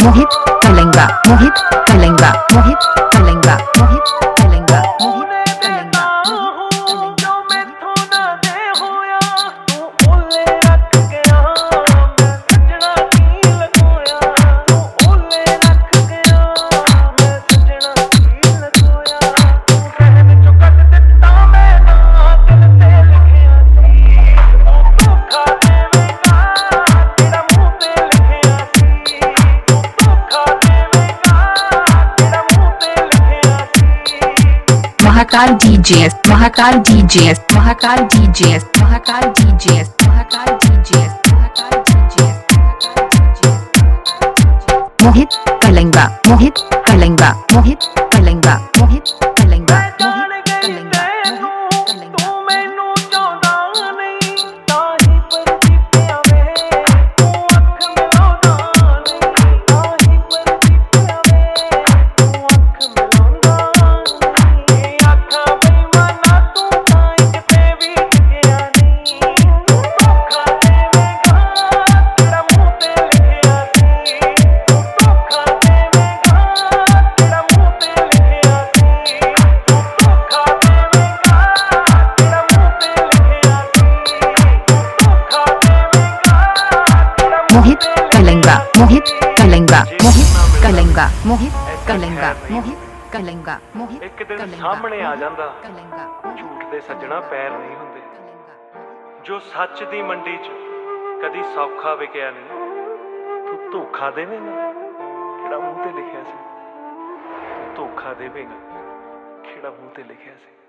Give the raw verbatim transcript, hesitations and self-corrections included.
मोहित कलिंगा मोहित कलिंगा मोहित कलिंगा मोहित कलिंगा मोहित कलिंगा महाकाल डीजेएस महाकाल डीजेएस महाकाल डीजेएस महाकाल डीजेएस महाकाल डीजेएस महाकाल डीजेएस मोहित कलिंगा मोहित कलिंगा मोहित कलिंगा मोहित कलिंगा मोहित कलिंगा मोहित कलिंगा मोहित कलिंगा मोहित कलिंगा मोहित कलिंगा मोहित कलिंगा मोहित एक दिन सामने आ जांदा झूठ दे सज्जणा पैर नहीं हुंदे जो सच दी मंडी च कदी सौखा विकिया नहीं तू धोखा देवेगा किहड़ा मूंह ते लिखिया सी धोखा देवेगा किहड़ा मूंह ते लिखिया सी।